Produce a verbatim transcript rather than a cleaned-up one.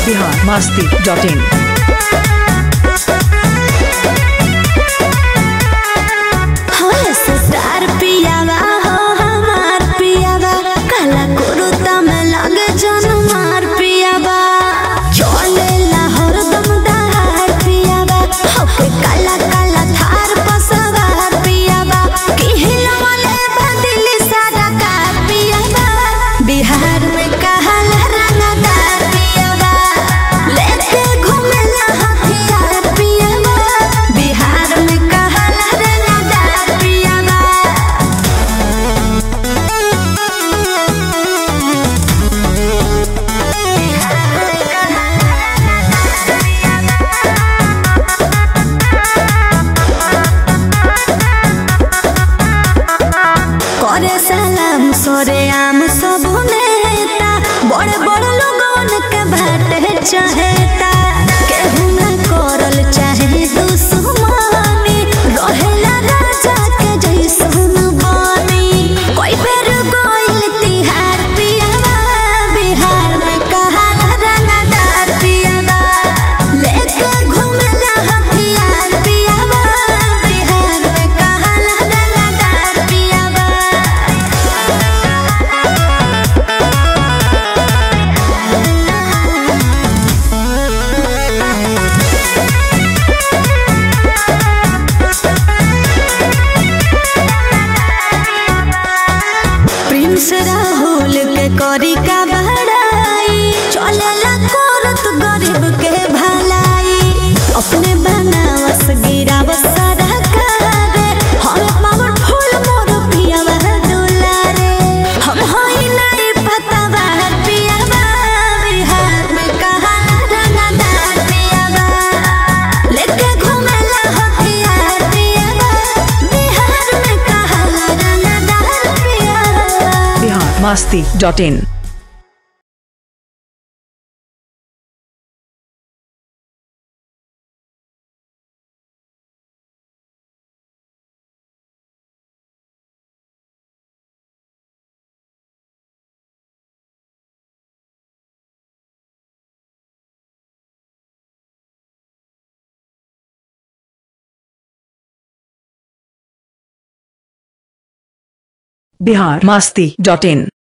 Bihar Masti dot इन। सोरे आम सब नेता बड़े बड़े लोगन के बाटे चाहेता केहू ना करल चाहे दुश्मनी रहेला राजा के जैसन बनी कोई बेर गइल तिहार पियावा बिहार में कहाल रंगदार पियावा लेके घूमेला हथियार पियावा बिहार में कहाल रंगदार पियावा। राहुल के करी का बड़ाई चलेला करत गरीब के भलाई अपने बनावस गिरावस सरकारे हम पावरफुल मोर पियावा दुलारे हम होई नहीं पतावा पियावा बिहार में कहाल रंगदार पियावा लेके घूमेला हथियार पियावा बिहार में कहाल रंगदार पियावा। Bihar Masti dot in. Bihar Masti dot in.